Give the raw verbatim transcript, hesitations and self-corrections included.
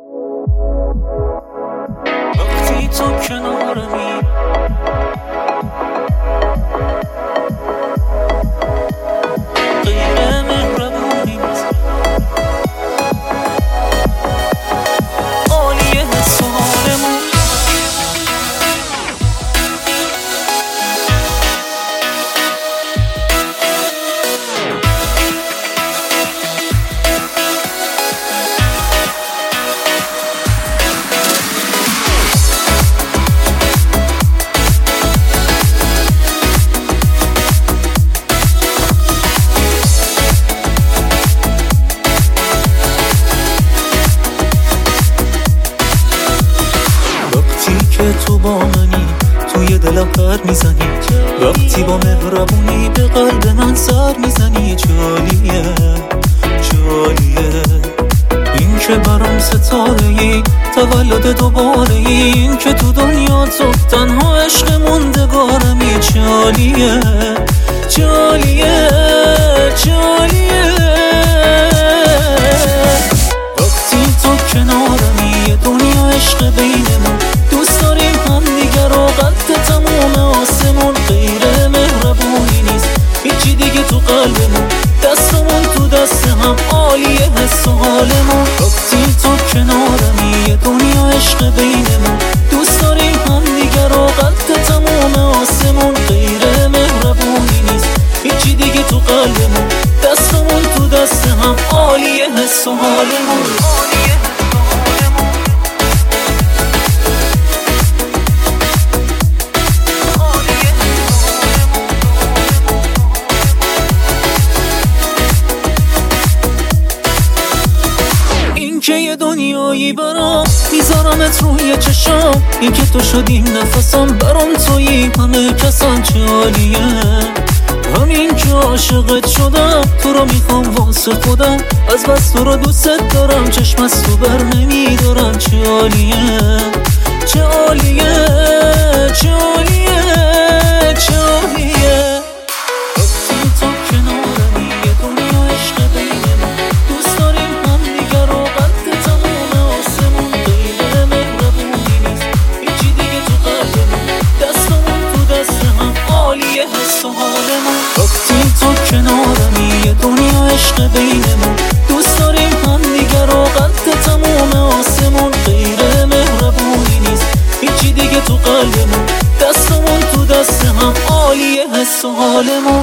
وقتی تو کنارمی غیر مهربونی نیست، عالیه حس و حالمون. تو با منی توی دلم پر میزنی، وقتی با مهربونی به قلب من سر میزنی. جالیه جالیه این که برام ستاره ای، تولد دوباره ای، این که تو دنیا تو تنها عشق موندگارمی. جالیه جالیه جالیه وقتی تو کنارمی یه دنیا عشق بینمون، دوست داریم هم دیگه رو قد تموم آسمون. غیر مهربونی نیست هیچی دیگه تو قلبمون، دستمون تو دست هم عالیه حس و حالمون. وقتی تو کنارمی یه دنیا عشق بینمون، دوست داریم هم دیگه رو قد تموم آسمون. غیر مهربونی نیست هیچی دیگه تو قلبمون، دستمون تو دست هم عالیه حس و حالمون. که یه دنیایی برام میذارمت روی چشام، این که تو شدی نفسم برام تویی همه کسان. جالیه همین که عاشقت شدم، تو رو میخوام واسه خودم، از بس تو رو دوست دارم چشم از تو بر نمیدارم. جالیه جالیه جالیه جالیه وقتی تو کنارمی یه دنیا عشق بینمون، دوست داریم هم دیگه رو قد تموم آسمون. غیر مهربونی نیست هیچی دیگه تو قلبمون، دستمون تو دست هم عالیه حس و حالمون. وقتی تو کنارمی یه دنیا عشق بینمون، دوست داریم هم دیگه رو قد تموم آسمون. غیر مهربونی نیست هیچی دیگه تو قلبمون، دستمون تو دست هم عالیه حس و حالمون.